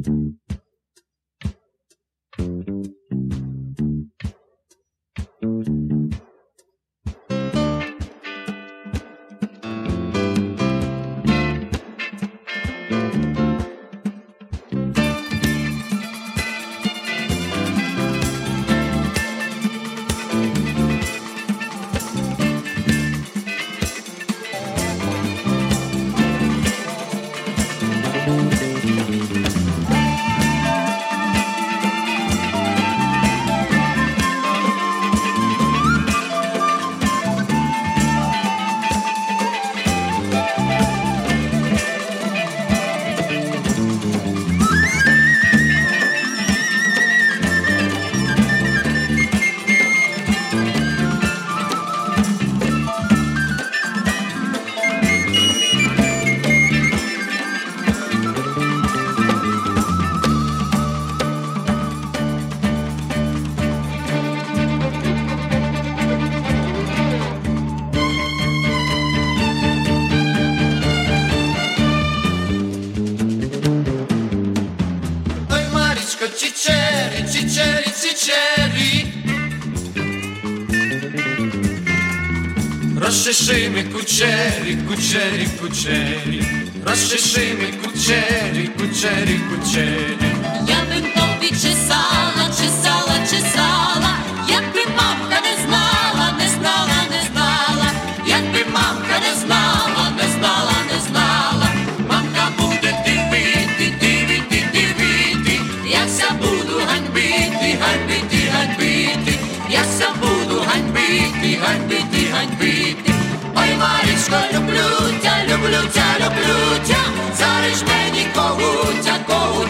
Ciceri, ciceri, ciceri, розчеши кучері, кучері, кучері, розчеши кучері, кучері, кучері. Я би тобі чесала, чесала, чесала, якби мамка не знала, не знала, не знала, Якби мамка не знала, не знала, не знала, мамка буде дивити, дивити, дивити, як ся буду ганьбити, ганьбити, ганьбити, я ся буду ганьбити, ганьбити, ганьбити. Ой, Марічко, люблю тя, люблю тя, люблю тя, зариш мені когутя, когутя.